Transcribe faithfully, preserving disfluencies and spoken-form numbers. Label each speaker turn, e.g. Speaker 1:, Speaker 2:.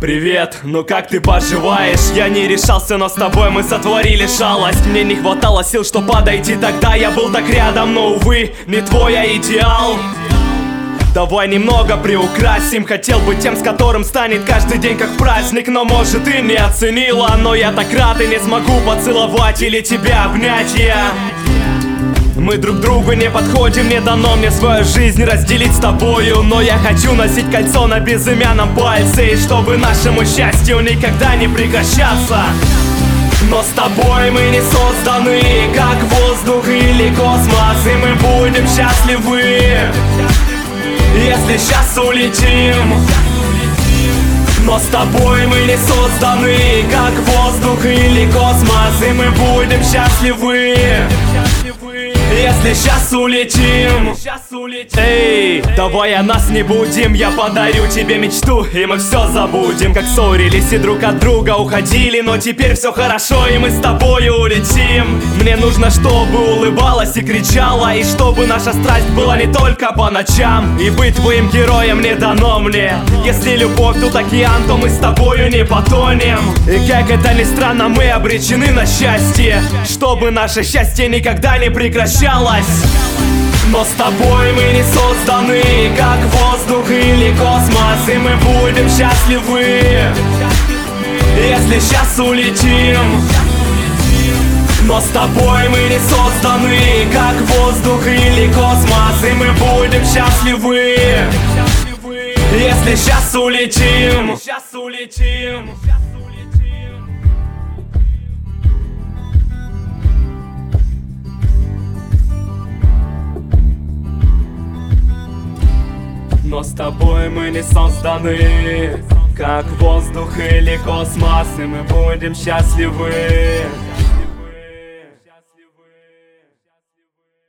Speaker 1: Привет, ну как ты поживаешь? Я не решался, но с тобой мы сотворили шалость. Мне не хватало сил, чтоб подойти тогда. Я был так рядом, но, увы, не твой идеал. Давай немного приукрасим. Хотел быть тем, с которым станет каждый день как праздник. Но может ты не оценила, но я так рад и не смогу поцеловать или тебя обнять я. Мы друг другу не подходим, не дано мне свою жизнь разделить с тобою. Но я хочу носить кольцо на безымянном пальце, и чтобы нашему счастью никогда не прекращаться. Но с тобой мы не созданы, как воздух или космос, и мы будем счастливы, если сейчас улетим. Но с тобой мы не созданы, как воздух или космос, и мы будем счастливы, если сейчас улетим. Эй, давай о нас не будем, я подарю тебе мечту, и мы все забудем. Как ссорились и друг от друга уходили, но теперь все хорошо, и мы с тобой улетим. Мне нужно, чтобы улыбалась и кричала, и чтобы наша страсть была не только по ночам. И быть твоим героем не дано мне. Если любовь тут океан, то мы с тобою не потонем. И как это ни странно, мы обречены на счастье, чтобы наше счастье никогда не прекращалось. Но с тобой мы не созданы, как воздух или космос, и мы будем счастливы, если сейчас улетим. Но с тобой мы не созданы, как воздух или космос, и мы будем счастливы, если сейчас улетим. Но с тобой мы не созданы, как воздух или космос, и мы будем счастливы,